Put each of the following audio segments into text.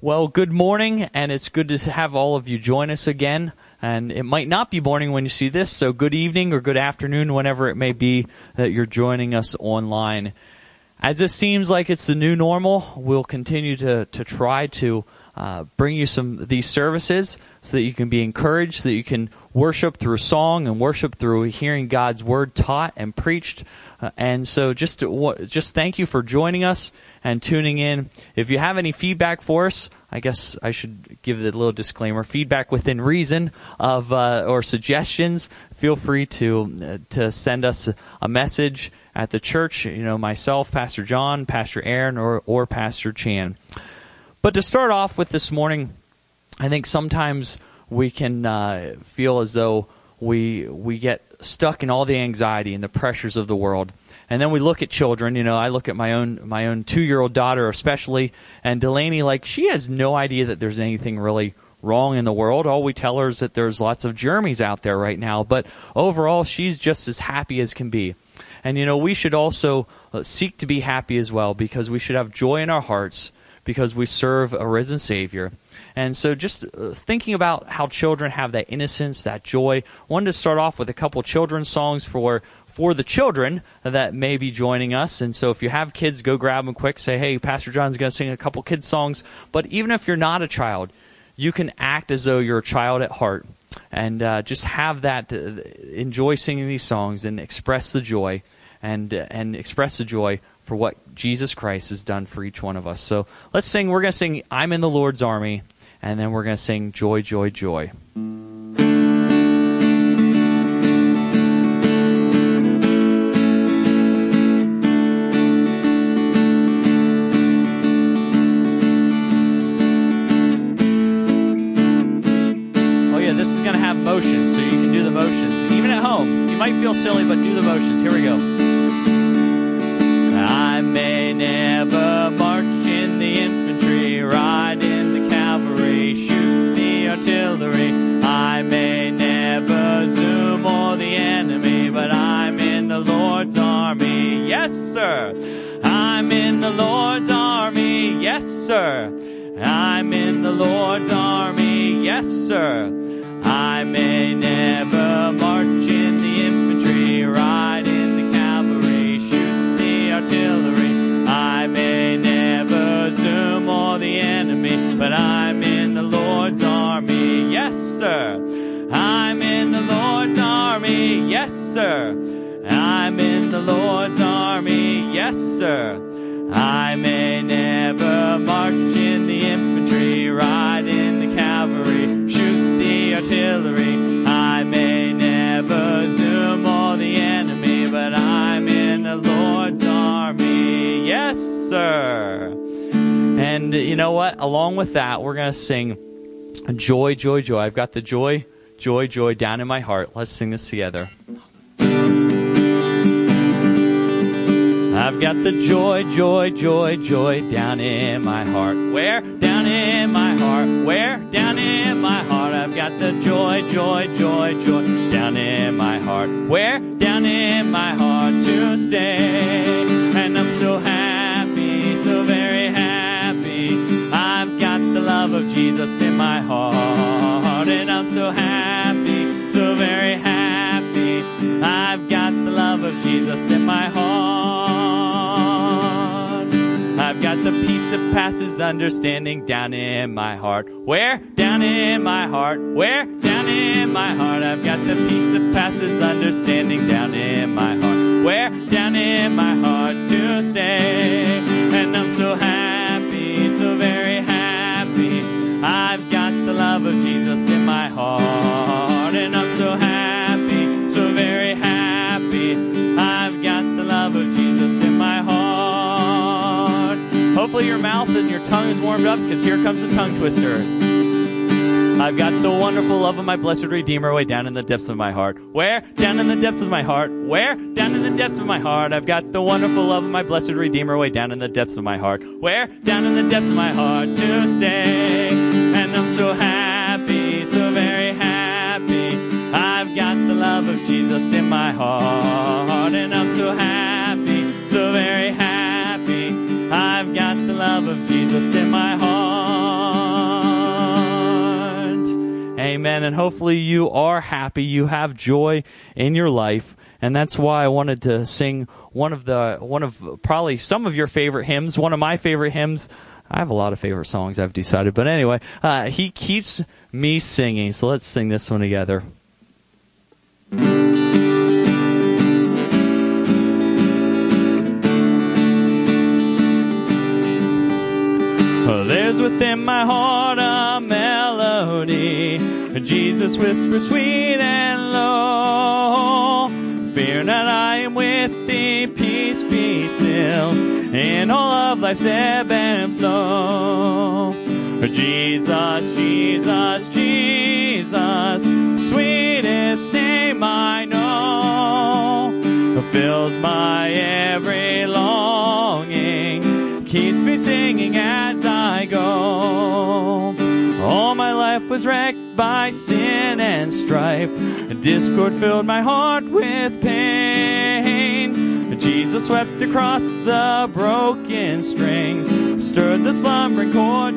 Well, good morning, and it's good to have all of you join us again. And it might not be morning when you see this, so good evening or good afternoon, whenever it may be that you're joining us online. As this seems like it's the new normal, we'll continue to try to bring you these services so that you can be encouraged, so that you can worship through song and worship through hearing God's word taught and preached. And so just thank you for joining us and tuning in. If you have any feedback for us, I guess I should give the little disclaimer, feedback within reason of or suggestions, feel free to send us a message at the church, myself, Pastor John, Pastor Aaron, or Pastor Chan. But to start off with this morning, I think sometimes we can feel as though we get stuck in all the anxiety and the pressures of the world. And then we look at children, I look at my own 2-year-old daughter especially, and Delaney, she has no idea that there's anything really wrong in the world. All we tell her is that there's lots of germs out there right now, but overall she's just as happy as can be. And we should also seek to be happy as well, because we should have joy in our hearts because we serve a risen Savior. And so just thinking about how children have that innocence, that joy, I wanted to start off with a couple children's songs for the children that may be joining us. And so if you have kids, go grab them quick. Say, hey, Pastor John's going to sing a couple kids' songs. But even if you're not a child, you can act as though you're a child at heart and just have that, enjoy singing these songs and express the joy and express the joy for what Jesus Christ has done for each one of us. So let's sing. We're going to sing I'm in the Lord's Army, and then we're going to sing Joy, Joy, Joy. Oh yeah, this is going to have motions, so you can do the motions. Even at home, you might feel silly, but do the motions. Here we go. I may never march in the infantry, ride in the cavalry, shoot the artillery. I may never zoom or the enemy, but I'm in the Lord's army. Yes, sir. I'm in the Lord's army. Yes, sir. I'm in the Lord's army. Yes, sir. I may never march in the infantry, ride in the cavalry, shoot the artillery. I may never zoom or the enemy, but I'm in the Lord's army. Yes, sir. I'm in the Lord's army. Yes, sir. I'm in the Lord's army. Yes, sir. I may never march in the infantry, ride in the cavalry, shoot the artillery. I may never zoom or the enemy, but I'm in the Lord's army. Yes, sir. And you know what? Along with that, we're going to sing Joy, Joy, Joy. I've got the joy, joy, joy down in my heart. Let's sing this together. I've got the joy, joy, joy, joy down in my heart. Where? Down in my heart. Where? Down in my heart. I've got the joy, joy, joy, joy down in my heart. Where? Down in my heart to stay. And I'm so happy, so very happy. I've got the love of Jesus in my heart. And I'm so happy, so very happy. I've got the love of Jesus in my heart. I've got the peace that passes understanding down in my heart. Where? Down in my heart. Where? Down in my heart. I've got the peace that passes understanding down in my heart. Where? Down in my heart to stay. And I'm so happy, so very happy. I've got the love of Jesus in my heart. And I'm so happy, so very happy. I've got the love of Jesus in my heart. Hopefully your mouth and your tongue is warmed up, because here comes the tongue twister. I've got the wonderful love of my blessed Redeemer way down in the depths of my heart. Where? Down in the depths of my heart. Where? Down in the depths of my heart. I've got the wonderful love of my blessed Redeemer way down in the depths of my heart. Where? Down in the depths of my heart to stay. And I'm so happy, so very happy. I've got the love of Jesus in my heart. And I'm so happy, so very happy. I've got the love of Jesus in my heart. again, and hopefully you are happy, you have joy in your life, and that's why I wanted to sing one of probably some of your favorite hymns, one of my favorite hymns. I have a lot of favorite songs, I've decided, but anyway, He Keeps Me Singing, so let's sing this one together. There's within my heart a melody, Jesus whispers sweet and low. Fear not, I am with thee, peace be still, in all of life's ebb and flow. Jesus, Jesus, Jesus, sweetest name I know, fills my every longing, keeps me singing as I go. All my life was wrecked by sin and strife, discord filled my heart with pain. Jesus swept across the broken strings, stirred the slumbering chords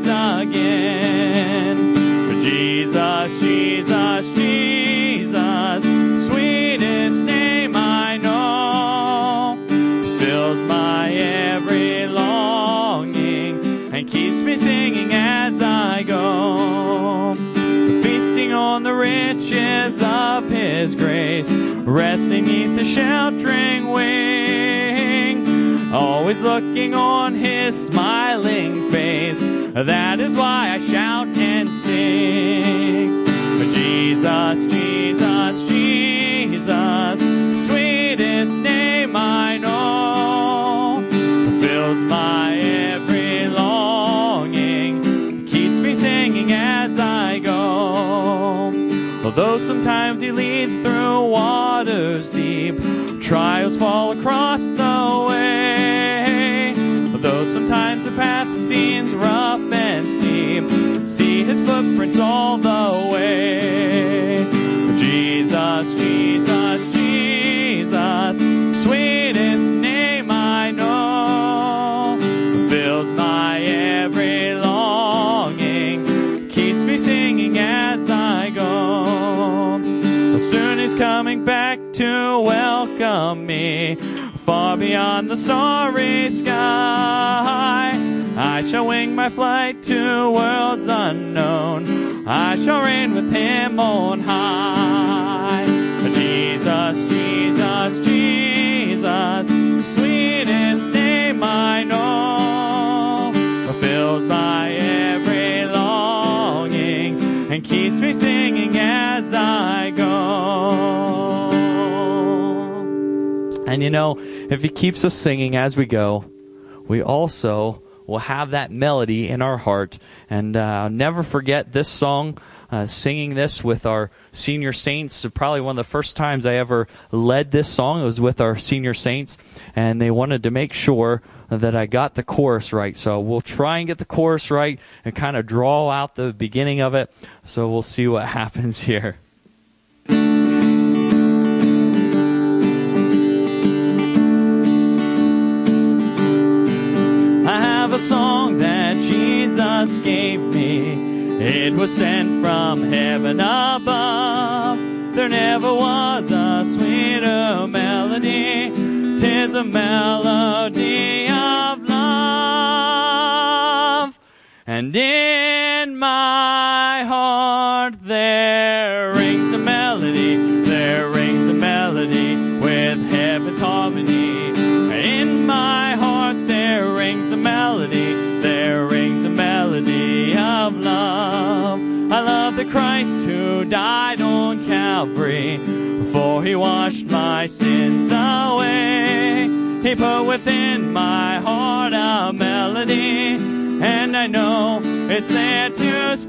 again. Jesus, Jesus, Jesus, sweetest name I know, fills my every longing and keeps me singing as I go. Feasting on the riches of His grace, resting neath the sheltering wing, always looking on His smiling face. That is why I shout and sing. Jesus, Jesus, Jesus, sweetest name I know, fills my every longing, keeps me singing as I go. Although sometimes He leads through waters deep, trials fall across the way. Although sometimes the path seems rough and steep, see His footprints all the way. Jesus, Jesus, Jesus, sweetest name I know, fills my every longing, keeps me singing as I go. Soon He's coming back to welcome me, far beyond the starry sky. I shall wing my flight to worlds unknown, I shall reign with Him on high. Jesus, Jesus, Jesus, sweetest name I know, fills my every longing and keeps me singing as I go. And you know, if He keeps us singing as we go, we also will have that melody in our heart. And I'll never forget this song, singing this with our senior saints. Probably one of the first times I ever led this song, it was with our senior saints, and they wanted to make sure that I got the chorus right. So we'll try and get the chorus right and kind of draw out the beginning of it. So we'll see what happens here. A song that Jesus gave me, it was sent from heaven above. There never was a sweeter melody, 'tis a melody of love. And in my heart there rings a melody, there rings a melody with heaven's harmony. In my heart there rings a melody, there rings a melody of love. I love the Christ who died on Calvary, for He washed my sins away. He put within my heart a melody, and I know it's there to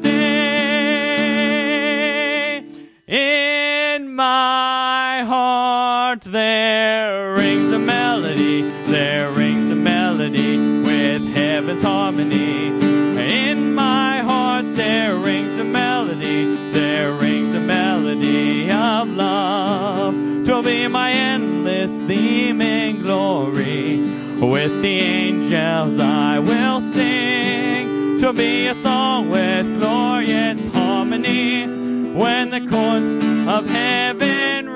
stay. In my heart there rings a melody, there rings a melody with heaven's harmony. In my heart there rings a melody, there rings a melody of love. 'Twill be my endless theme in glory, with the angels I will sing. 'Twill be a song with glorious harmony, when the chords of heaven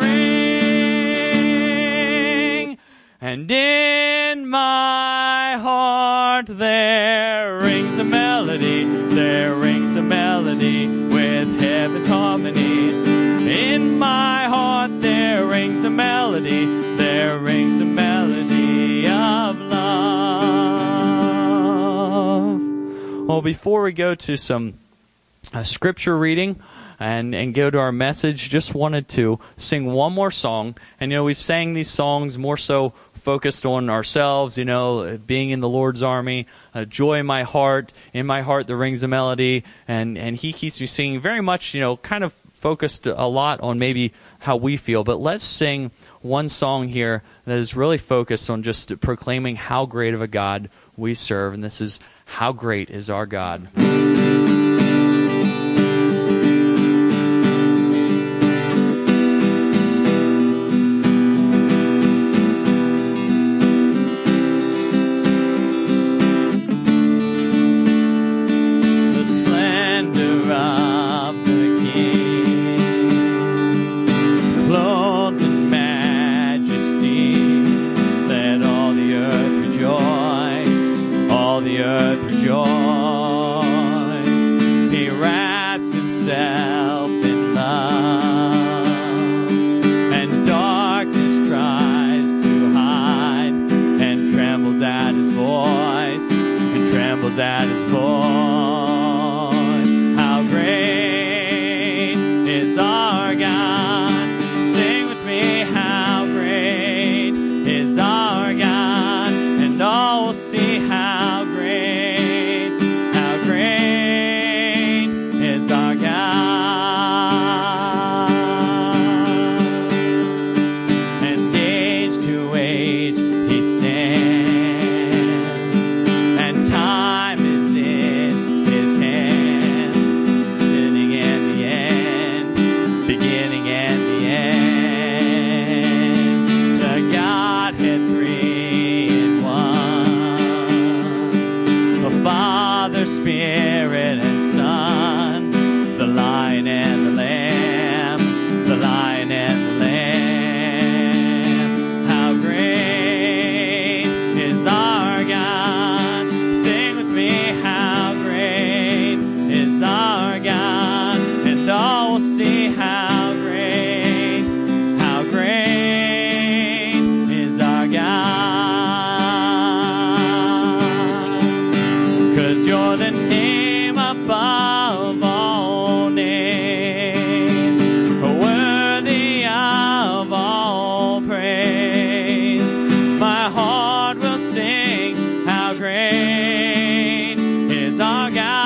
ring. And in my heart there rings a melody, there rings a melody with heaven's harmony. In my heart there rings a melody, there rings a melody of love. Well, before we go to some scripture reading and go to our message, just wanted to sing one more song. And, we've sang these songs more so focused on ourselves, being in the Lord's army, joy in my heart there rings a melody, and he keeps me singing very much, kind of focused a lot on maybe how we feel. But let's sing one song here that is really focused on just proclaiming how great of a God we serve, and this is How Great Is Our God. At his voice, how great is our God. Sing with me, how great is our God, and all will see how great is our God. And age to age he stands, and time Spirit and Son, the Lion and the Lamb, the Lion and the Lamb. How great is our God. Sing with me, how great is our God, and all will see how great is our God. You're the name above all names, worthy of all praise. My heart will sing, how great is our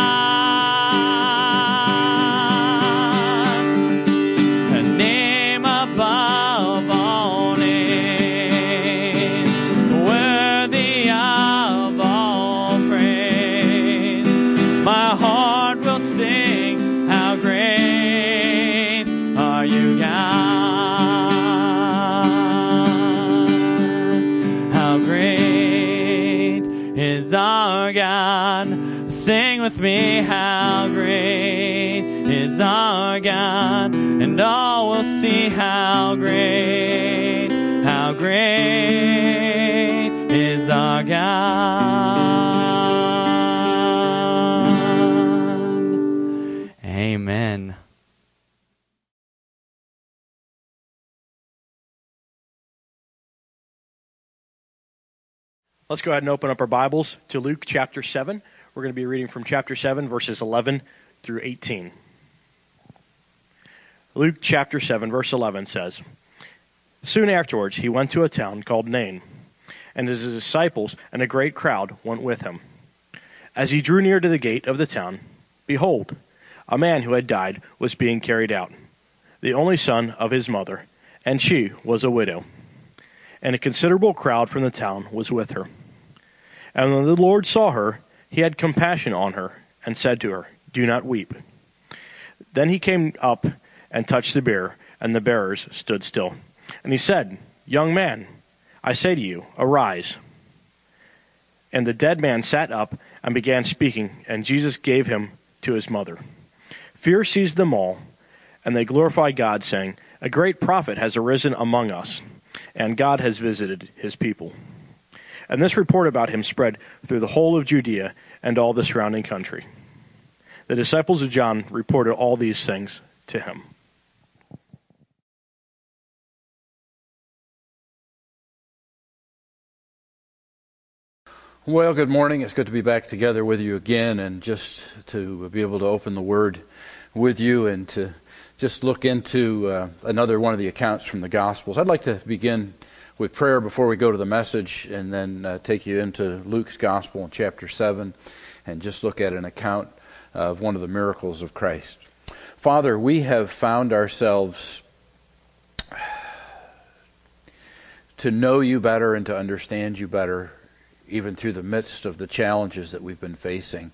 God. A name above all names, worthy of all praise. My heart will sing, how great are you, God. How great is our God. Sing with me, how great is our God, and all will see how great is our God. Amen. Let's go ahead and open up our Bibles to Luke chapter 7. We're going to be reading from chapter 7, verses 11 through 18. Luke chapter 7, verse 11 says, Soon afterwards he went to a town called Nain, and his disciples and a great crowd went with him. As he drew near to the gate of the town, behold, a man who had died was being carried out, the only son of his mother, and she was a widow. And a considerable crowd from the town was with her. And when the Lord saw her, he had compassion on her, and said to her, Do not weep. Then he came up and touched the bier, and the bearers stood still. And he said, Young man, I say to you, arise. And the dead man sat up and began speaking, and Jesus gave him to his mother. Fear seized them all, And they glorified God, saying, "A great prophet has arisen among us, and God has visited his people." And this report about him spread through the whole of Judea and all the surrounding country. The disciples of John reported all these things to him. Well, good morning. It's good to be back together with you again, and just to be able to open the Word with you and to just look into another one of the accounts from the Gospels. I'd like to begin with prayer before we go to the message, and then take you into Luke's Gospel in chapter 7 and just look at an account of one of the miracles of Christ. Father, we have found ourselves to know you better and to understand you better, even through the midst of the challenges that we've been facing.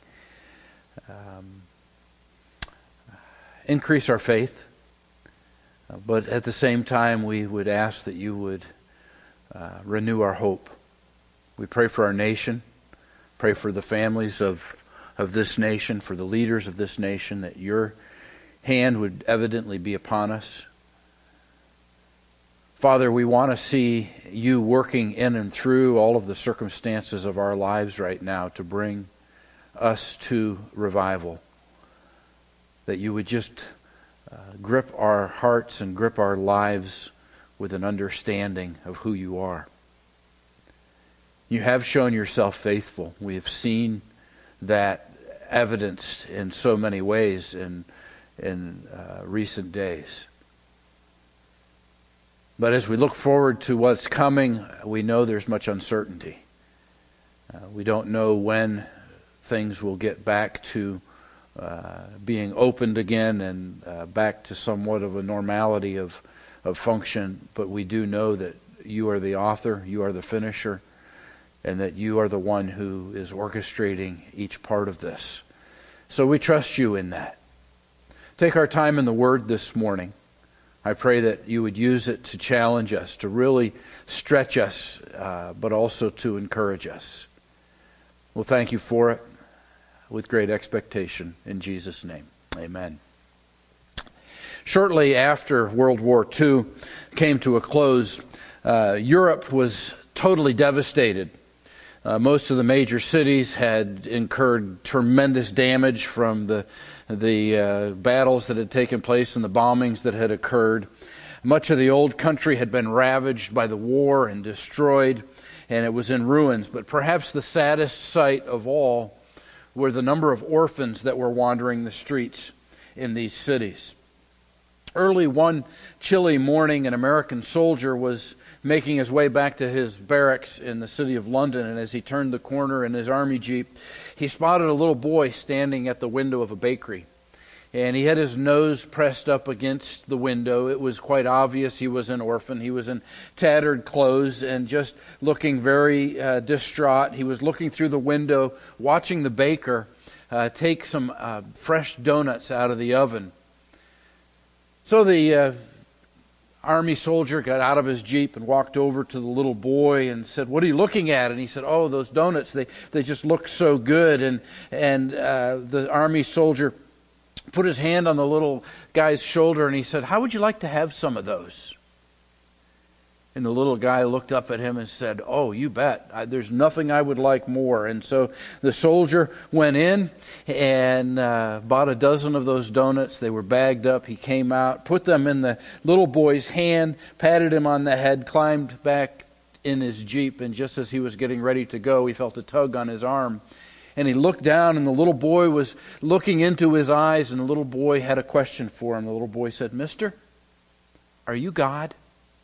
Increase our faith, but at the same time we would ask that you would renew our hope. We pray for our nation, pray for the families of this nation, for the leaders of this nation, that your hand would evidently be upon us. Father, we want to see you working in and through all of the circumstances of our lives right now to bring us to revival. That you would just grip our hearts and grip our lives with an understanding of who you are. You have shown yourself faithful. We have seen that evidenced in so many ways in recent days. But as we look forward to what's coming, we know there's much uncertainty. We don't know when things will get back to being opened again and back to somewhat of a normality of function. But we do know that you are the author, you are the finisher, and that you are the one who is orchestrating each part of this. So we trust you in that. Take our time in the Word this morning. I pray that you would use it to challenge us, to really stretch us, but also to encourage us. Well, thank you for it with great expectation. In Jesus' name, amen. Shortly after World War II came to a close, Europe was totally devastated. Most of the major cities had incurred tremendous damage from the battles that had taken place and the bombings that had occurred. Much of the old country had been ravaged by the war and destroyed, and it was in ruins. But perhaps the saddest sight of all were the number of orphans that were wandering the streets in these cities. Early one chilly morning, an American soldier was making his way back to his barracks in the city of London, and as he turned the corner in his army jeep, he spotted a little boy standing at the window of a bakery. And he had his nose pressed up against the window. It was quite obvious he was an orphan. He was in tattered clothes and just looking very distraught. He was looking through the window, watching the baker take some fresh donuts out of the oven. So the army soldier got out of his jeep and walked over to the little boy and said, "What are you looking at?" And he said, "Oh, those donuts, they just look so good." And the army soldier put his hand on the little guy's shoulder and he said, "How would you like to have some of those?" And the little guy looked up at him and said, "Oh, you bet. There's nothing I would like more." And so the soldier went in and bought a dozen of those donuts. They were bagged up. He came out, put them in the little boy's hand, patted him on the head, climbed back in his Jeep, and just as he was getting ready to go, he felt a tug on his arm. And he looked down, and the little boy was looking into his eyes, and the little boy had a question for him. The little boy said, "Mister, are you God?"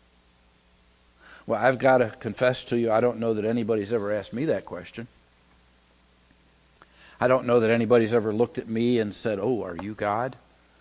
Well, I've got to confess to you, I don't know that anybody's ever asked me that question. I don't know that anybody's ever looked at me and said, "Oh, are you God?"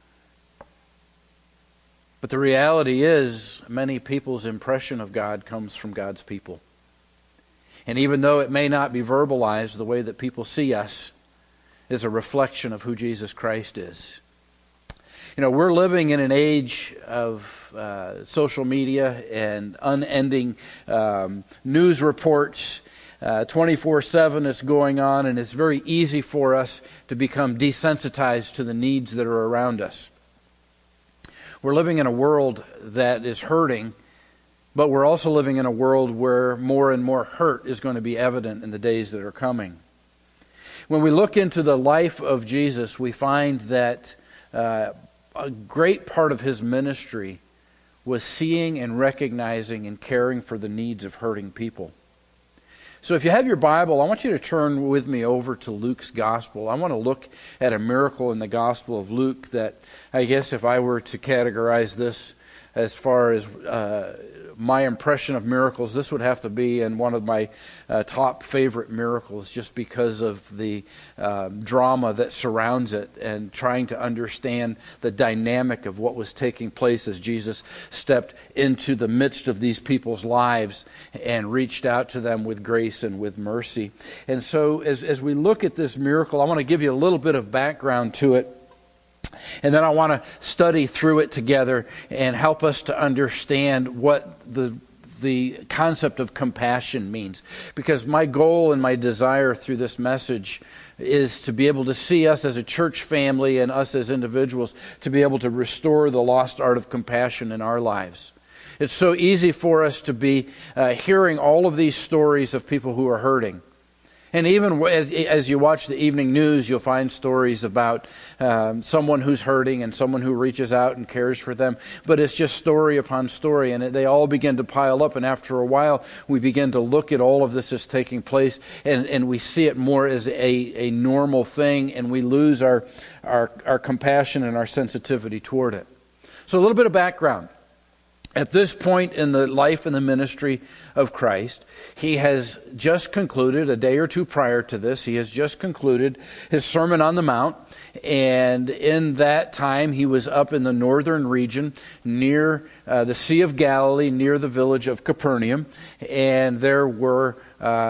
But the reality is, many people's impression of God comes from God's people. And even though it may not be verbalized, the way that people see us is a reflection of who Jesus Christ is. You know, we're living in an age of social media and unending news reports. 24/7 is going on, and it's very easy for us to become desensitized to the needs that are around us. We're living in a world that is hurting, but we're also living in a world where more and more hurt is going to be evident in the days that are coming. When we look into the life of Jesus, we find that a great part of his ministry was seeing and recognizing and caring for the needs of hurting people. So if you have your Bible, I want you to turn with me over to Luke's Gospel. I want to look at a miracle in the Gospel of Luke that, I guess if I were to categorize this as far as my impression of miracles, this would have to be in one of my top favorite miracles, just because of the drama that surrounds it and trying to understand the dynamic of what was taking place as Jesus stepped into the midst of these people's lives and reached out to them with grace and with mercy. And so as we look at this miracle, I want to give you a little bit of background to it. And then I want to study through it together and help us to understand what the concept of compassion means. Because my goal and my desire through this message is to be able to see us as a church family and us as individuals to be able to restore the lost art of compassion in our lives. It's so easy for us to be hearing all of these stories of people who are hurting. And even as you watch the evening news, you'll find stories about someone who's hurting and someone who reaches out and cares for them. But it's just story upon story, and they all begin to pile up. And after a while, we begin to look at all of this as taking place, and we see it more as a normal thing, and we lose our compassion and our sensitivity toward it. So a little bit of background. At this point in the life and the ministry of Christ, he has just concluded, a day or two prior to this, he has just concluded his Sermon on the Mount. And in that time, he was up in the northern region near the Sea of Galilee, near the village of Capernaum. And there were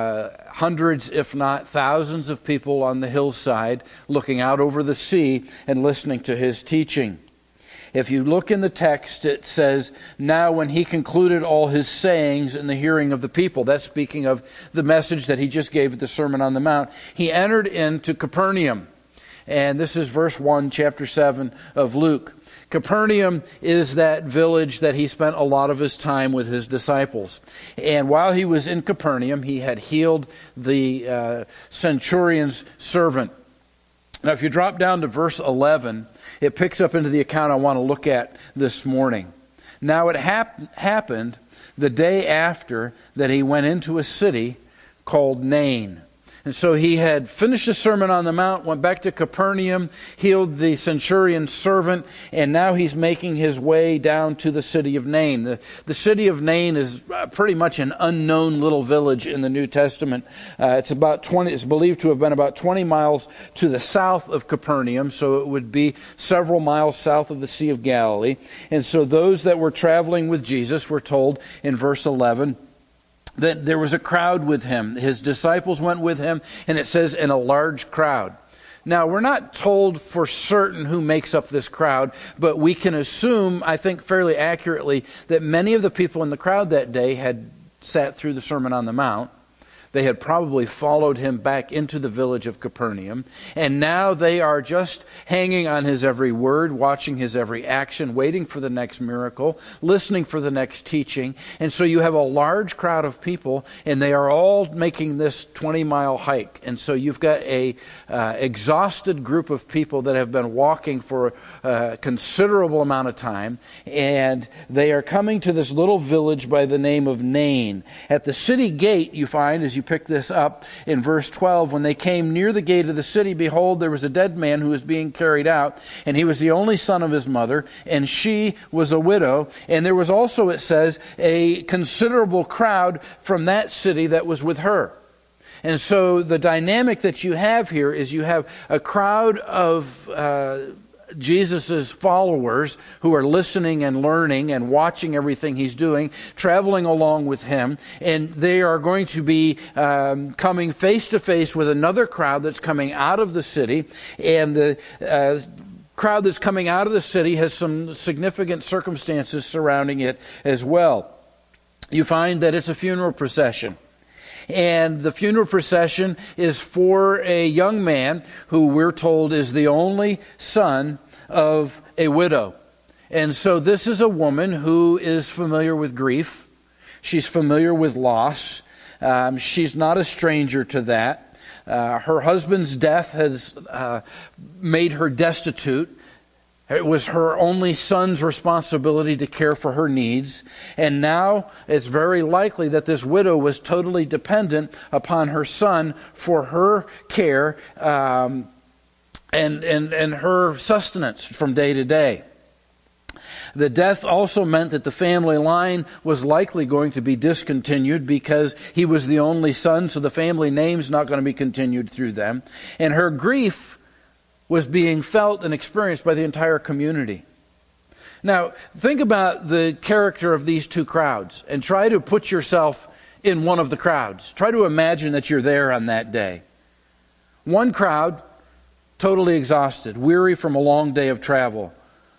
hundreds, if not thousands, of people on the hillside looking out over the sea and listening to his teaching. If you look in the text, it says, now when he concluded all his sayings in the hearing of the people, that's speaking of the message that he just gave at the Sermon on the Mount, he entered into Capernaum. And this is verse 1, chapter 7 of Luke. Capernaum is that village that he spent a lot of his time with his disciples. And while he was in Capernaum, he had healed the centurion's servant. Now, if you drop down to verse 11, it picks up into the account I want to look at this morning. Now, it happened the day after that he went into a city called Nain. And so he had finished the Sermon on the Mount, went back to Capernaum, healed the centurion's servant, and now he's making his way down to the city of Nain. The city of Nain is pretty much an unknown little village in the New Testament. It's believed to have been about 20 miles to the south of Capernaum, so it would be several miles south of the Sea of Galilee. And so those that were traveling with Jesus were told in verse 11, that there was a crowd with him. His disciples went with him, and it says, in a large crowd. Now, we're not told for certain who makes up this crowd, but we can assume, I think fairly accurately, that many of the people in the crowd that day had sat through the Sermon on the Mount. They had probably followed him back into the village of Capernaum. And now they are just hanging on his every word, watching his every action, waiting for the next miracle, listening for the next teaching. And so you have a large crowd of people, and they are all making this 20-mile hike. And so you've got a exhausted group of people that have been walking for a considerable amount of time. And they are coming to this little village by the name of Nain. At the city gate, you find, as you pick this up in verse 12, when they came near the gate of the city, behold, there was a dead man who was being carried out, and he was the only son of his mother, and she was a widow. And there was also, it says, a considerable crowd from that city that was with her. And so the dynamic that you have here is you have a crowd of Jesus' followers who are listening and learning and watching everything he's doing, traveling along with him, and they are going to be coming face to face with another crowd that's coming out of the city, and the crowd that's coming out of the city has some significant circumstances surrounding it as well. You find that it's a funeral procession. And the funeral procession is for a young man who we're told is the only son of a widow. And so this is a woman who is familiar with grief. She's familiar with loss. She's not a stranger to that. Her husband's death has made her destitute. It was her only son's responsibility to care for her needs. And now it's very likely that this widow was totally dependent upon her son for her care and her sustenance from day to day. The death also meant that the family line was likely going to be discontinued because he was the only son, so the family name's not going to be continued through them. And her grief was being felt and experienced by the entire community. Now, think about the character of these two crowds and try to put yourself in one of the crowds. Try to imagine that you're there on that day. One crowd, totally exhausted, weary from a long day of travel,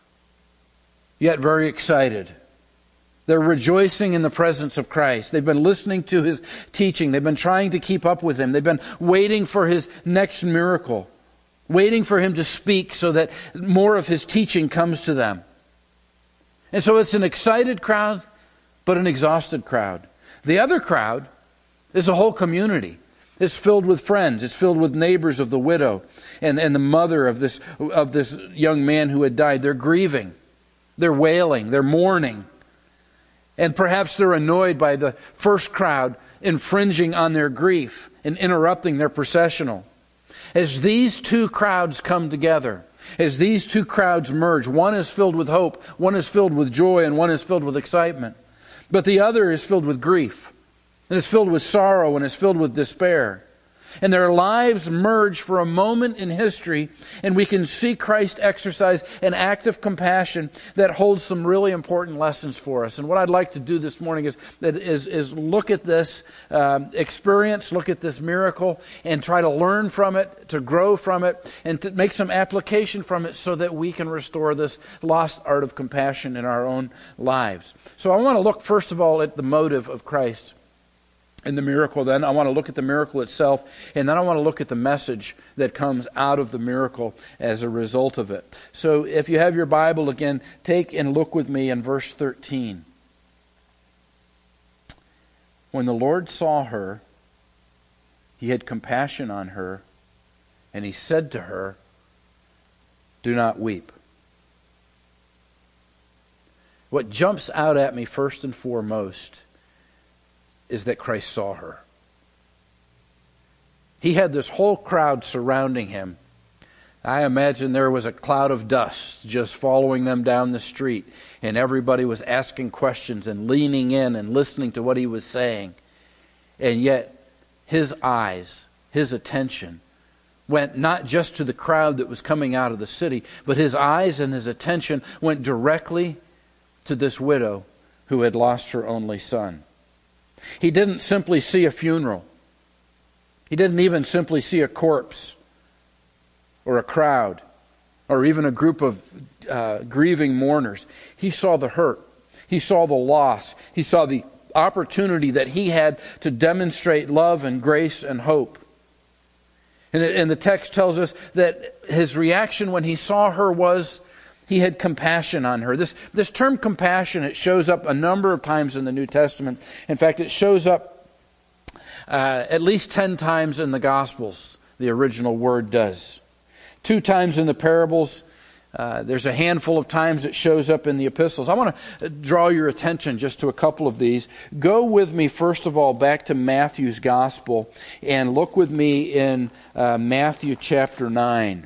yet very excited. They're rejoicing in the presence of Christ. They've been listening to His teaching. They've been trying to keep up with Him. They've been waiting for His next miracle, waiting for Him to speak so that more of His teaching comes to them. And so it's an excited crowd, but an exhausted crowd. The other crowd is a whole community. It's filled with friends. It's filled with neighbors of the widow and the mother of this young man who had died. They're grieving. They're wailing. They're mourning. And perhaps they're annoyed by the first crowd infringing on their grief and interrupting their processional. As these two crowds come together, as these two crowds merge, one is filled with hope, one is filled with joy, and one is filled with excitement. But the other is filled with grief, and is filled with sorrow, and is filled with despair. And their lives merge for a moment in history, and we can see Christ exercise an act of compassion that holds some really important lessons for us. And what I'd like to do this morning is look at this experience, look at this miracle, and try to learn from it, to grow from it, and to make some application from it so that we can restore this lost art of compassion in our own lives. So I want to look first of all at the motive of Christ in the miracle. Then I want to look at the miracle itself, and then I want to look at the message that comes out of the miracle as a result of it. So if you have your Bible again, take and look with me in verse 13. When the Lord saw her, He had compassion on her, and He said to her, "Do not weep." What jumps out at me first and foremost is that Christ saw her. He had this whole crowd surrounding Him. I imagine there was a cloud of dust just following them down the street, and everybody was asking questions and leaning in and listening to what He was saying. And yet, His eyes, His attention went not just to the crowd that was coming out of the city, but His eyes and His attention went directly to this widow who had lost her only son. He didn't simply see a funeral. He didn't even simply see a corpse or a crowd or even a group of grieving mourners. He saw the hurt. He saw the loss. He saw the opportunity that he had to demonstrate love and grace and hope. And the text tells us that his reaction when he saw her was he had compassion on her. This term compassion, it shows up a number of times in the New Testament. In fact, it shows up at least 10 times in the Gospels, the original word does. 2 times in the parables. There's a handful of times it shows up in the epistles. I want to draw your attention just to a couple of these. Go with me, first of all, back to Matthew's Gospel and look with me in Matthew chapter 9.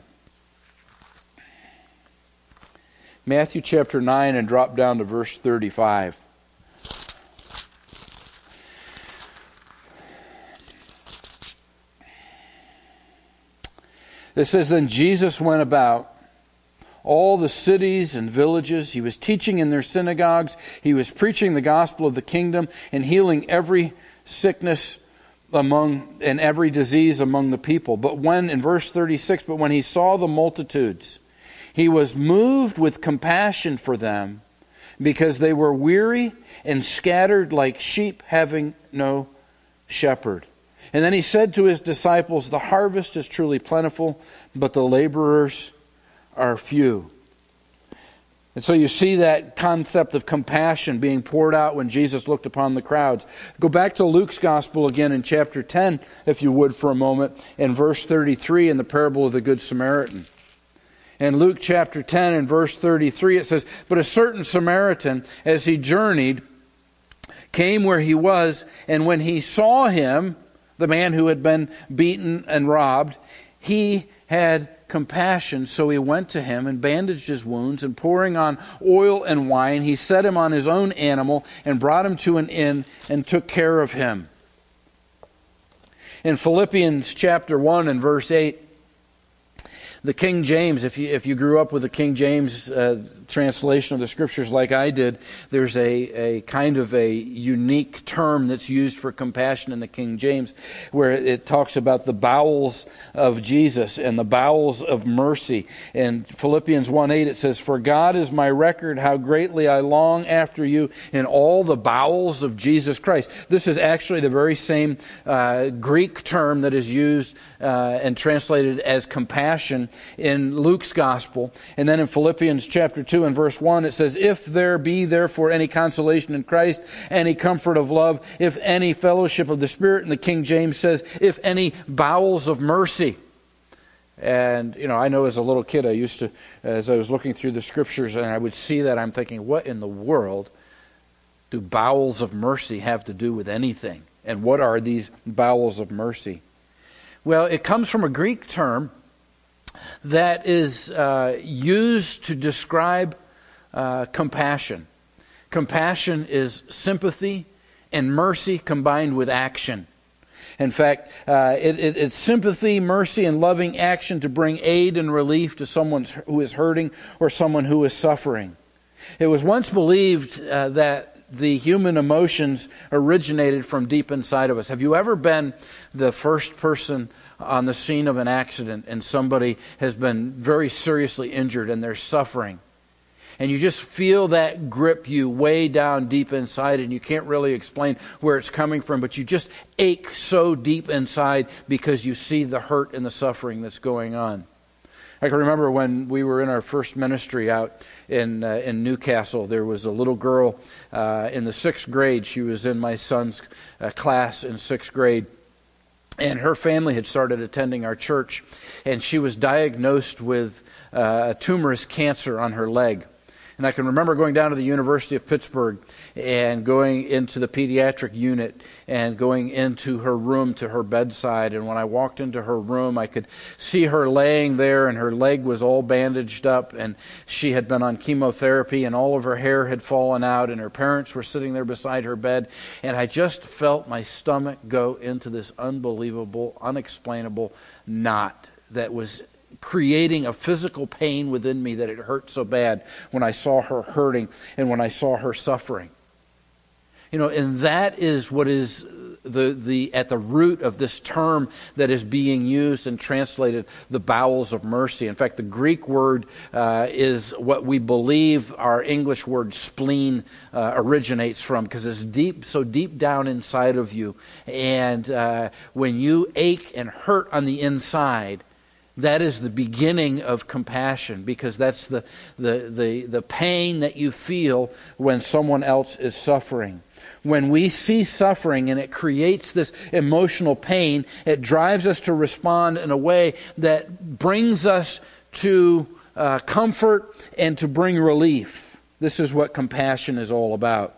Matthew chapter 9 and drop down to verse 35. It says, "Then Jesus went about all the cities and villages. He was teaching in their synagogues. He was preaching the gospel of the kingdom and healing every sickness and every disease among the people. But when," in verse 36, "but when He saw the multitudes, He was moved with compassion for them because they were weary and scattered like sheep having no shepherd. And then He said to His disciples, 'The harvest is truly plentiful, but the laborers are few.'" And so you see that concept of compassion being poured out when Jesus looked upon the crowds. Go back to Luke's Gospel again in chapter 10, if you would, for a moment, in verse 33 in the parable of the Good Samaritan. In Luke chapter 10 and verse 33 it says, "But a certain Samaritan, as he journeyed, came where he was, and when he saw him," the man who had been beaten and robbed, "he had compassion, so he went to him and bandaged his wounds, and pouring on oil and wine, he set him on his own animal and brought him to an inn and took care of him." In Philippians chapter 1 and verse 8, the King James, if you grew up with the King James translation of the Scriptures like I did, there's a kind of a unique term that's used for compassion in the King James, where it talks about the bowels of Jesus and the bowels of mercy. In Philippians 1:8 it says, "For God is my record, how greatly I long after you in all the bowels of Jesus Christ." This is actually the very same Greek term that is used and translated as compassion in Luke's Gospel. And then in Philippians chapter 2 and verse 1 it says, "If there be therefore any consolation in Christ, any comfort of love, if any fellowship of the Spirit," and the King James says, "if any bowels of mercy." And, I know as a little kid I used to, as I was looking through the Scriptures and I would see that, I'm thinking, what in the world do bowels of mercy have to do with anything? And what are these bowels of mercy? Well, it comes from a Greek term that is used to describe compassion. Compassion is sympathy and mercy combined with action. In fact, it's sympathy, mercy, and loving action to bring aid and relief to someone who is hurting or someone who is suffering. It was once believed that the human emotions originated from deep inside of us. Have you ever been the first person on the scene of an accident and somebody has been very seriously injured and they're suffering? And you just feel that grip you way down deep inside, and you can't really explain where it's coming from, but you just ache so deep inside because you see the hurt and the suffering that's going on. I can remember when we were in our first ministry out in Newcastle, there was a little girl in the 6th grade. She was in my son's class in 6th grade. And her family had started attending our church, and she was diagnosed with a tumorous cancer on her leg. And I can remember going down to the University of Pittsburgh and going into the pediatric unit and going into her room to her bedside. And when I walked into her room, I could see her laying there, and her leg was all bandaged up, and she had been on chemotherapy, and all of her hair had fallen out, and her parents were sitting there beside her bed. And I just felt my stomach go into this unbelievable, unexplainable knot that was creating a physical pain within me, that it hurt so bad when I saw her hurting and when I saw her suffering. And that is what is at the root of this term that is being used and translated, the bowels of mercy. In fact, the Greek word is what we believe our English word spleen originates from, because it's so deep down inside of you. And when you ache and hurt on the inside, that is the beginning of compassion, because that's the pain that you feel when someone else is suffering. When we see suffering and it creates this emotional pain, it drives us to respond in a way that brings us to comfort and to bring relief. This is what compassion is all about.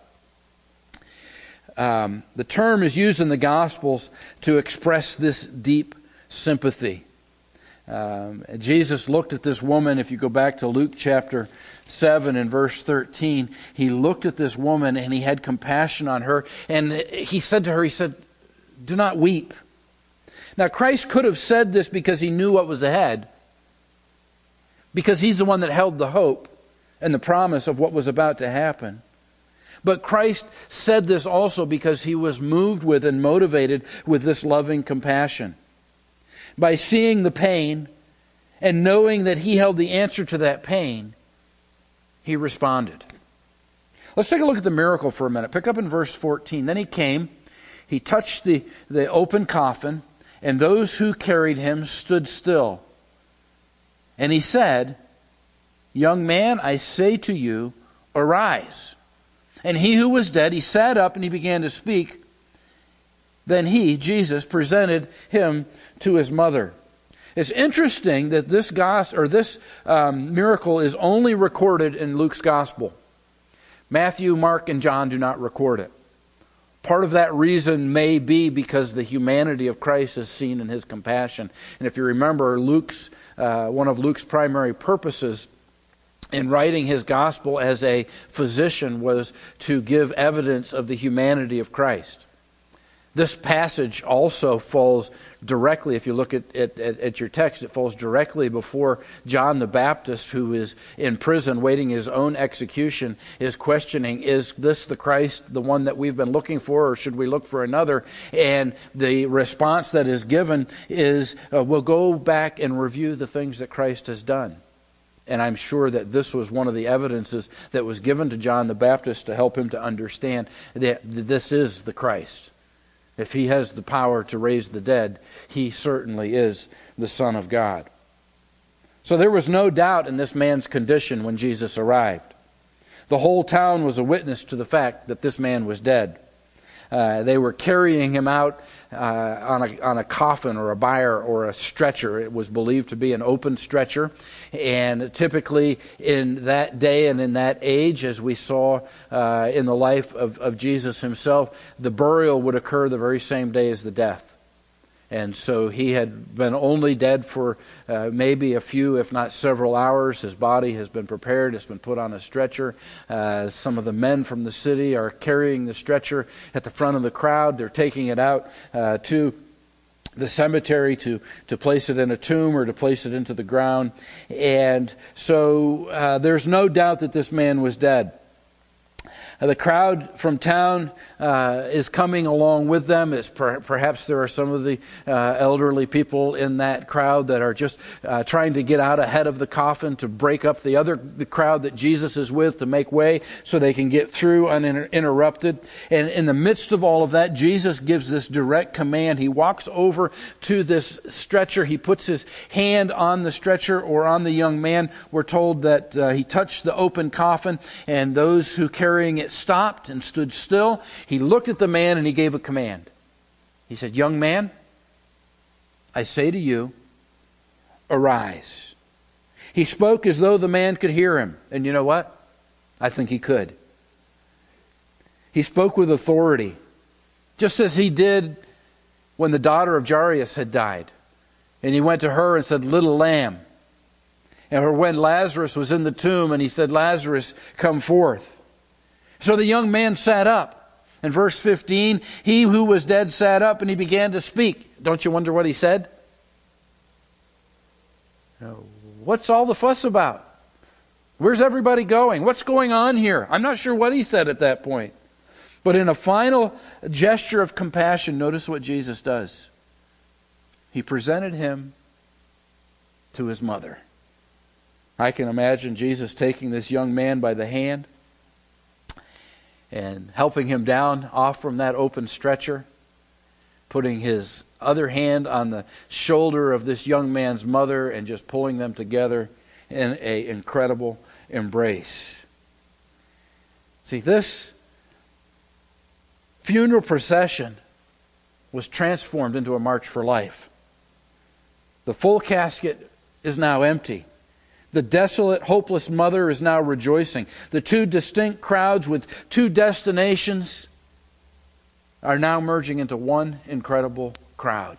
The term is used in the Gospels to express this deep sympathy. Jesus looked at this woman. If you go back to Luke chapter 7 and verse 13, he looked at this woman and he had compassion on her, and he said to her, "Do not weep." Now, Christ could have said this because he knew what was ahead, because he's the one that held the hope and the promise of what was about to happen. But Christ said this also because he was moved with and motivated with this loving compassion. By seeing the pain and knowing that he held the answer to that pain, he responded. Let's take a look at the miracle for a minute. Pick up in verse 14. Then he came, he touched the open coffin, and those who carried him stood still. And he said, Young man, I say to you, arise. And he who was dead, he sat up and he began to speak. Then he, Jesus, presented him to his mother. It's interesting that this miracle is only recorded in Luke's gospel. Matthew, Mark, and John do not record it. Part of that reason may be because the humanity of Christ is seen in his compassion. And if you remember, one of Luke's primary purposes in writing his gospel as a physician was to give evidence of the humanity of Christ. This passage also falls directly, if you look at your text, it falls directly before John the Baptist, who is in prison waiting his own execution, is questioning, is this the Christ, the one that we've been looking for, or should we look for another? And the response that is given is, we'll go back and review the things that Christ has done. And I'm sure that this was one of the evidences that was given to John the Baptist to help him to understand that this is the Christ. If he has the power to raise the dead, he certainly is the Son of God. So there was no doubt in this man's condition when Jesus arrived. The whole town was a witness to the fact that this man was dead. They were carrying him out on a coffin or a bier or a stretcher. It was believed to be an open stretcher. And typically in that day and in that age, as we saw in the life of Jesus himself, the burial would occur the very same day as the death. And so he had been only dead for maybe a few, if not several hours. His body has been prepared. It's been put on a stretcher. Some of the men from the city are carrying the stretcher at the front of the crowd. They're taking it out to the cemetery to place it in a tomb or to place it into the ground. And so there's no doubt that this man was dead. The crowd from town is coming along with them. Perhaps there are some of the elderly people in that crowd that are just trying to get out ahead of the coffin to break up the crowd that Jesus is with, to make way so they can get through uninterrupted. And in the midst of all of that, Jesus gives this direct command. He walks over to this stretcher. He puts his hand on the stretcher or on the young man. We're told that he touched the open coffin, and those who carrying it stopped and stood still. He looked at the man and he gave a command. He said, "Young man, I say to you, arise." He spoke as though the man could hear him. And you know what? I think he could. He spoke with authority, just as he did when the daughter of Jairus had died. And he went to her and said, "Little lamb." And when Lazarus was in the tomb and he said, "Lazarus, come forth." So the young man sat up. In verse 15, he who was dead sat up and he began to speak. Don't you wonder what he said? What's all the fuss about? Where's everybody going? What's going on here? I'm not sure what he said at that point. But in a final gesture of compassion, notice what Jesus does. He presented him to his mother. I can imagine Jesus taking this young man by the hand and helping him down off from that open stretcher, putting his other hand on the shoulder of this young man's mother and just pulling them together in an incredible embrace. See, this funeral procession was transformed into a march for life. The full casket is now empty. The desolate, hopeless mother is now rejoicing. The two distinct crowds with two destinations are now merging into one incredible crowd.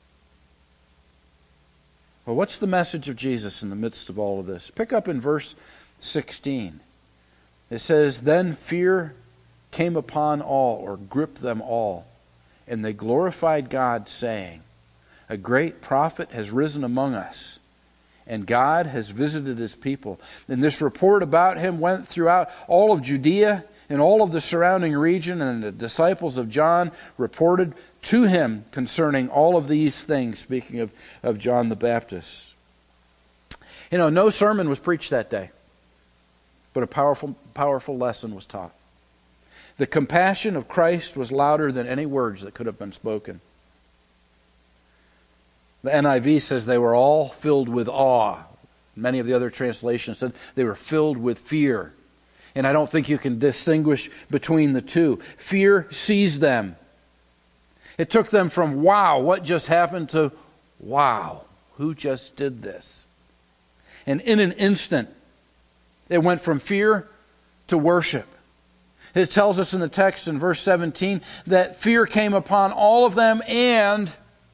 Well, what's the message of Jesus in the midst of all of this? Pick up in verse 16. It says, "Then fear came upon all," or gripped them all, "and they glorified God, saying, 'A great prophet has risen among us, and God has visited his people.' And this report about him went throughout all of Judea and all of the surrounding region, and the disciples of John reported to him concerning all of these things," speaking of John the Baptist. You know, no sermon was preached that day, but a powerful lesson was taught. The compassion of Christ was louder than any words that could have been spoken. The NIV says they were all filled with awe. Many of the other translations said they were filled with fear. And I don't think you can distinguish between the two. Fear seized them. It took them from, wow, what just happened, to, wow, who just did this? And in an instant, it went from fear to worship. It tells us in the text in verse 17 that fear came upon all of them and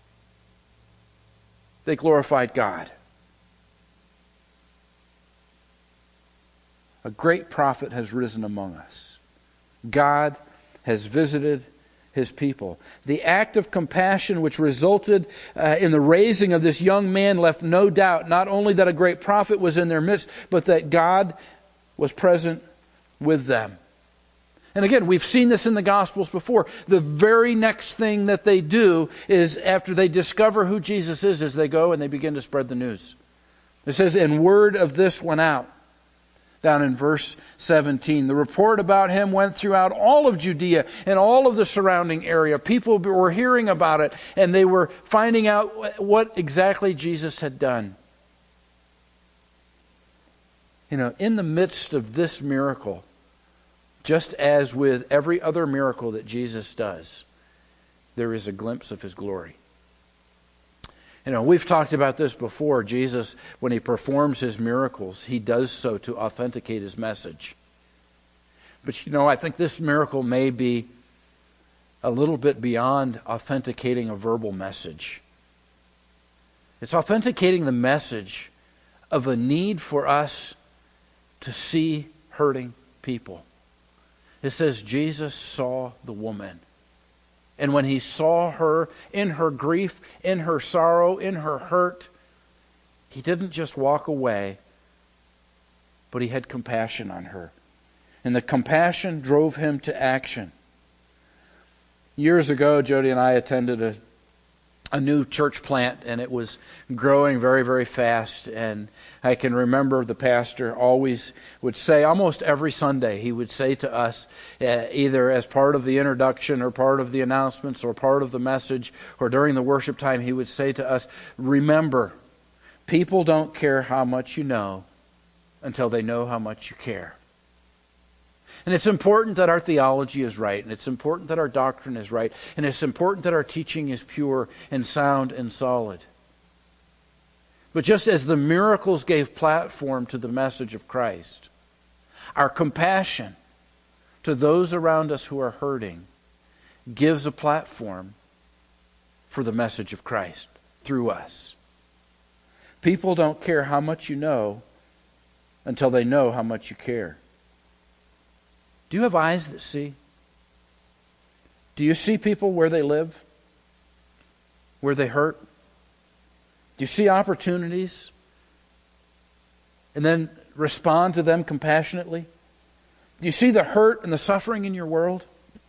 they glorified God. A great prophet has risen among us. God has visited His people. The act of compassion which resulted in the raising of this young man left no doubt, not only that a great prophet was in their midst, but that God was present with them. And again, we've seen this in the Gospels before. The very next thing that they do is, after they discover who Jesus is they go and they begin to spread the news. It says, and word of this went out. Down in verse 17, the report about him went throughout all of Judea and all of the surrounding area. People were hearing about it, and they were finding out what exactly Jesus had done. You know, in the midst of this miracle, just as with every other miracle that Jesus does, there is a glimpse of His glory. You know, we've talked about this before. Jesus, when He performs His miracles, He does so to authenticate His message. But, you know, I think this miracle may be a little bit beyond authenticating a verbal message. It's authenticating the message of a need for us to see hurting people. It says Jesus saw the woman. And when He saw her in her grief, in her sorrow, in her hurt, He didn't just walk away, but He had compassion on her. And the compassion drove Him to action. Years ago, Jody and I attended a new church plant, and it was growing very, very fast. And I can remember the pastor always would say, almost every Sunday, he would say to us, either as part of the introduction or part of the announcements or part of the message or during the worship time, he would say to us, remember, people don't care how much you know until they know how much you care. And it's important that our theology is right, and it's important that our doctrine is right, and it's important that our teaching is pure and sound and solid. But just as the miracles gave platform to the message of Christ, our compassion to those around us who are hurting gives a platform for the message of Christ through us. People don't care how much you know until they know how much you care. Do you have eyes that see? Do you see people where they live? Where they hurt? Do you see opportunities and then respond to them compassionately? Do you see the hurt and the suffering in your world?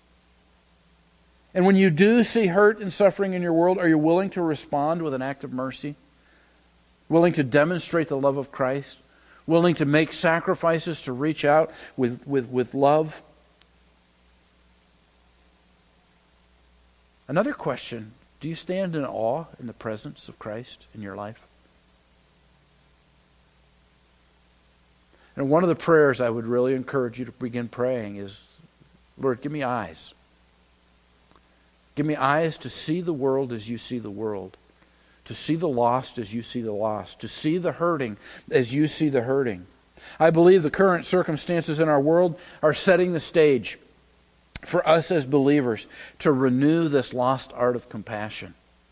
And when you do see hurt and suffering in your world, are you willing to respond with an act of mercy? Willing to demonstrate the love of Christ? Willing to make sacrifices to reach out with love? Another question, do you stand in awe in the presence of Christ in your life? And one of the prayers I would really encourage you to begin praying is, Lord, give me eyes. Give me eyes to see the world as you see the world. To see the lost as you see the lost. To see the hurting as you see the hurting. I believe the current circumstances in our world are setting the stage for us as believers to renew this lost art of compassion.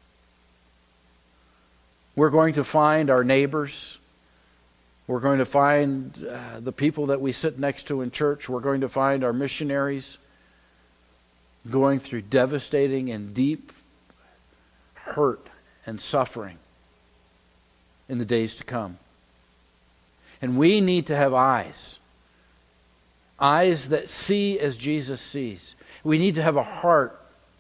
We're going to find our neighbors. We're going to find the people that we sit next to in church. We're going to find our missionaries going through devastating and deep hurt and suffering in the days to come. And we need to have eyes. Eyes that see as Jesus sees. We need to have a heart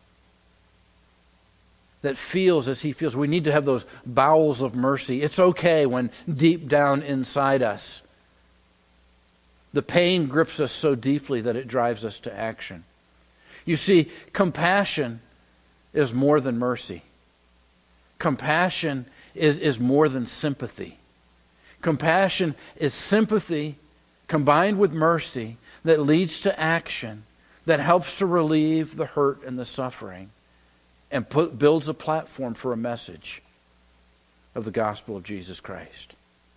that feels as He feels. We need to have those bowels of mercy. It's okay when deep down inside us, the pain grips us so deeply that it drives us to action. You see, compassion is more than mercy. Compassion is more than sympathy. Compassion is sympathy combined with mercy that leads to action, that helps to relieve the hurt and the suffering, and builds a platform for a message of the gospel of Jesus Christ.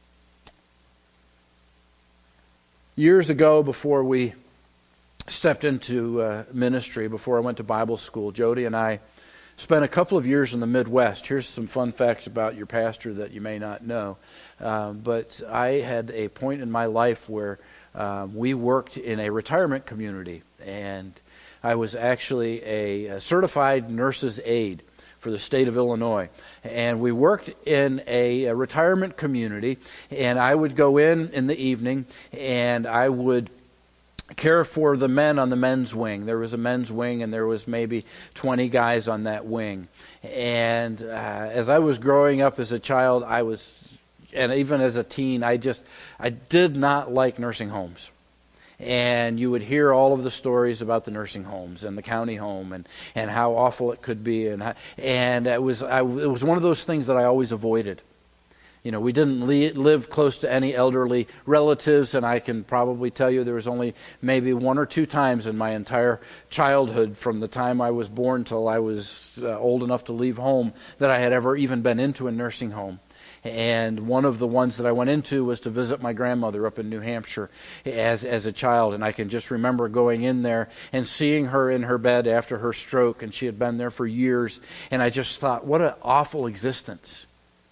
Years ago, before we stepped into ministry, before I went to Bible school, Jody and I spent a couple of years in the Midwest. Here's some fun facts about your pastor that you may not know. But I had a point in my life where we worked in a retirement community, and I was actually a certified nurse's aide for the state of Illinois. And we worked in a retirement community, and I would go in the evening, and I would care for the men on the men's wing. There was a men's wing, and there was maybe 20 guys on that wing. And as I was growing up as a child, and even as a teen, I did not like nursing homes. And you would hear all of the stories about the nursing homes and the county home and how awful it could be. And it was one of those things that I always avoided. You know, we didn't live close to any elderly relatives, and I can probably tell you there was only maybe one or two times in my entire childhood, from the time I was born till I was old enough to leave home, that I had ever even been into a nursing home. And one of the ones that I went into was to visit my grandmother up in New Hampshire as a child. And I can just remember going in there and seeing her in her bed after her stroke, and she had been there for years. And I just thought, what an awful existence.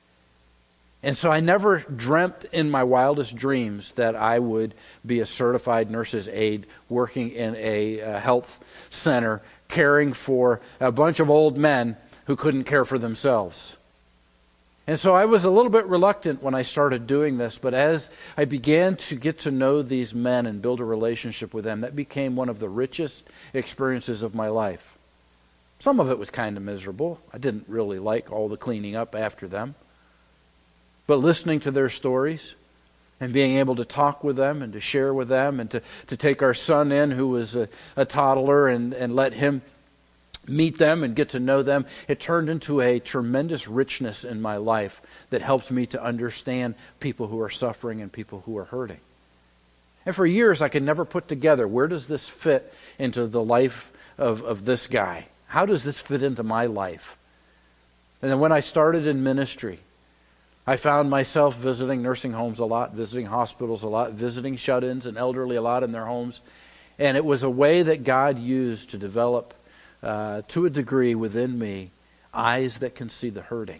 And so I never dreamt in my wildest dreams that I would be a certified nurse's aide working in a health center, caring for a bunch of old men who couldn't care for themselves. And so I was a little bit reluctant when I started doing this, but as I began to get to know these men and build a relationship with them, that became one of the richest experiences of my life. Some of it was kind of miserable. I didn't really like all the cleaning up after them. But listening to their stories and being able to talk with them and to share with them and to take our son in, who was a toddler, and let him meet them and get to know them, it turned into a tremendous richness in my life that helped me to understand people who are suffering and people who are hurting. And for years I could never put together, where does this fit into the life of this guy? How does this fit into my life? And then when I started in ministry, I found myself visiting nursing homes a lot, visiting hospitals a lot, visiting shut-ins and elderly a lot in their homes. And it was a way that God used to develop, to a degree within me, eyes that can see the hurting.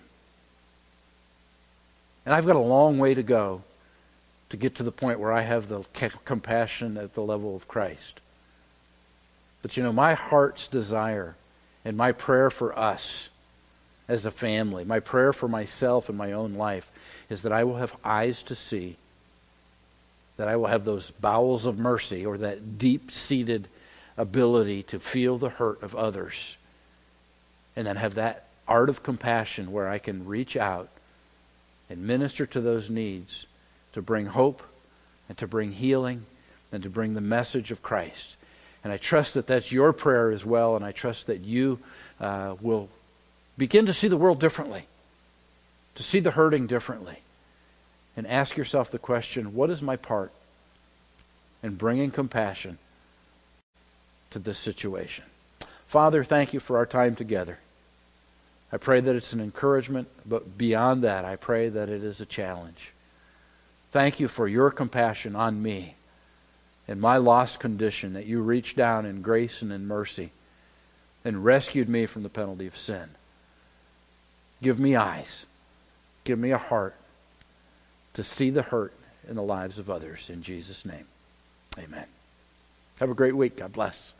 And I've got a long way to go to get to the point where I have the compassion at the level of Christ. But you know, my heart's desire and my prayer for us as a family, my prayer for myself and my own life, is that I will have eyes to see, that I will have those bowels of mercy, or that deep-seated ability to feel the hurt of others, and then have that art of compassion where I can reach out and minister to those needs, to bring hope and to bring healing and to bring the message of Christ. And I trust that that's your prayer as well, and I trust that you will begin to see the world differently, to see the hurting differently, and ask yourself the question, what is my part in bringing compassion to this situation? Father, thank you for our time together. I pray that it's an encouragement, but beyond that, I pray that it is a challenge. Thank you for your compassion on me in my lost condition, that you reached down in grace and in mercy and rescued me from the penalty of sin. Give me eyes, give me a heart to see the hurt in the lives of others. In Jesus' name, amen. Have a great week. God bless.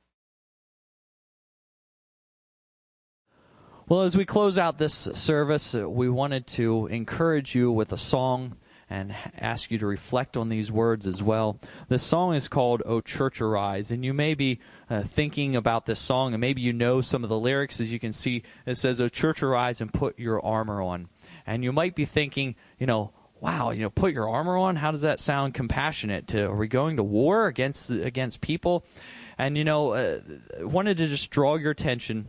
Well, as we close out this service, we wanted to encourage you with a song and ask you to reflect on these words as well. This song is called "O Church Arise," and you may be thinking about this song, and maybe you know some of the lyrics. As you can see, it says, "O church, arise and put your armor on." And you might be thinking, wow, put your armor on? How does that sound compassionate? Are we going to war against people? And, I wanted to just draw your attention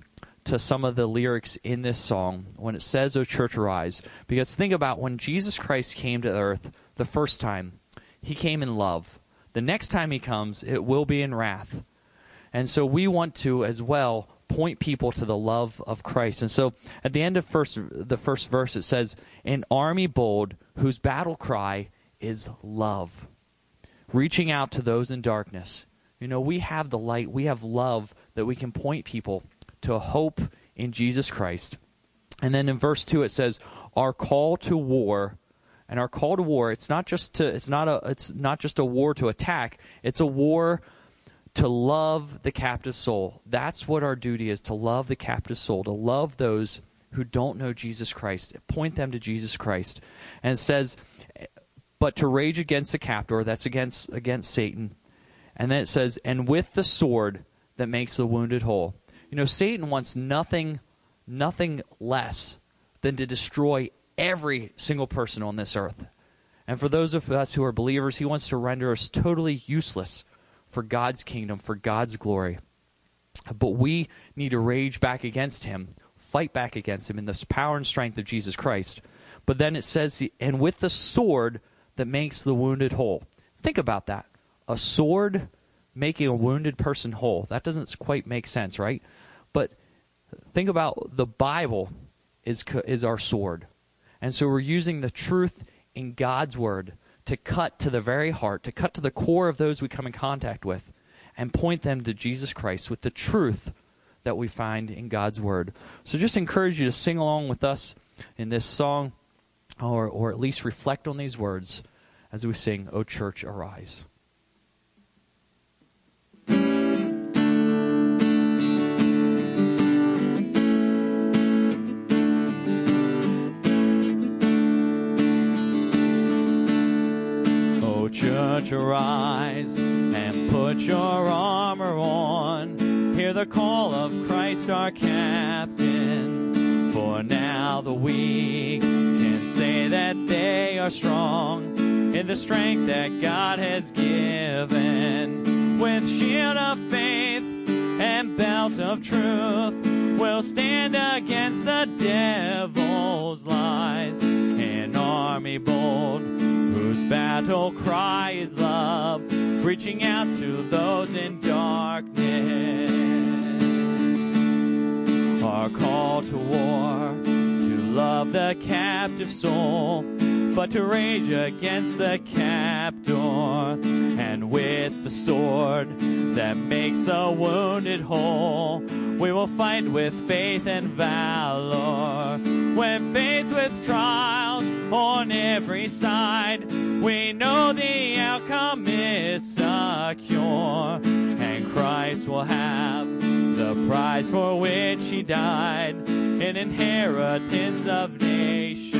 to some of the lyrics in this song when it says, "O church, arise." Because think about when Jesus Christ came to earth the first time, he came in love. The next time he comes, it will be in wrath. And so we want to, as well, point people to the love of Christ. And so at the end of the first verse, it says, "An army bold whose battle cry is love." Reaching out to those in darkness. You know, we have the light, we have love that we can point people to a hope in Jesus Christ. And then in verse 2 it says, our call to war. And our call to war, it's not just a war to attack, it's a war to love the captive soul. That's what our duty is, to love the captive soul, to love those who don't know Jesus Christ, point them to Jesus Christ. And it says, but to rage against the captor, that's against Satan. And then it says, and with the sword that makes the wounded whole. You know, Satan wants nothing less than to destroy every single person on this earth. And for those of us who are believers, he wants to render us totally useless for God's kingdom, for God's glory. But we need to rage back against him, fight back against him in the power and strength of Jesus Christ. But then it says, and with the sword that makes the wounded whole. Think about that. A sword making a wounded person whole. That doesn't quite make sense, right? But think about the Bible is our sword. And so we're using the truth in God's word to cut to the very heart, to cut to the core of those we come in contact with, and point them to Jesus Christ with the truth that we find in God's word. So just encourage you to sing along with us in this song, or at least reflect on these words as we sing, O Church, Arise. Church, arise and put your armor on. Hear the call of Christ our captain. For now the weak can say that they are strong in the strength that God has given. With shield of faith and belt of truth, we'll stand against the devil's lies. An army bold, whose battle cry is love, reaching out to those in darkness. Our call to war, to love the captive soul, but to rage against the captor. And with the sword that makes the wounded whole, we will fight with faith and valor. When faced with trials on every side, we know the outcome is secure, and Christ will have the prize for which he died, an inheritance of nations.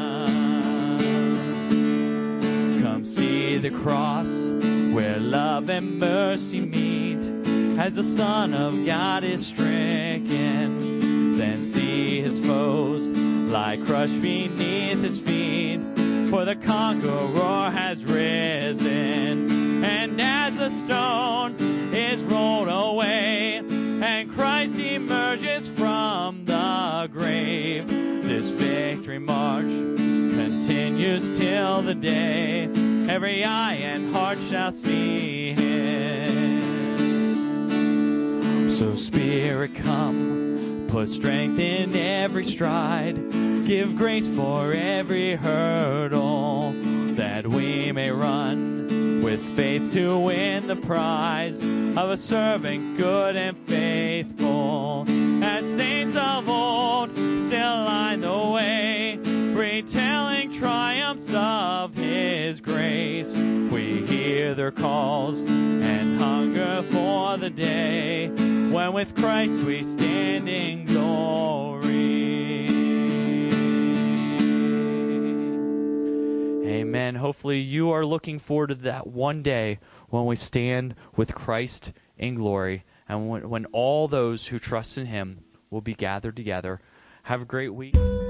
Come see the cross where love and mercy meet, as the Son of God is stricken. Then see his foes lie crushed beneath his feet, for the conqueror has risen. And as the stone is rolled away and Christ emerges from the grave, this victory march continues till the day every eye and heart shall see him. So Spirit, come, put strength in every stride, give grace for every hurdle, that we may run with faith to win the prize of a servant good and faithful. As saints of old still line the way, retelling triumphs of his grace, we hear their calls and hunger for the day when with Christ we stand in glory. Amen. Hopefully you are looking forward to that one day when we stand with Christ in glory, and when all those who trust in him will be gathered together. Have a great week.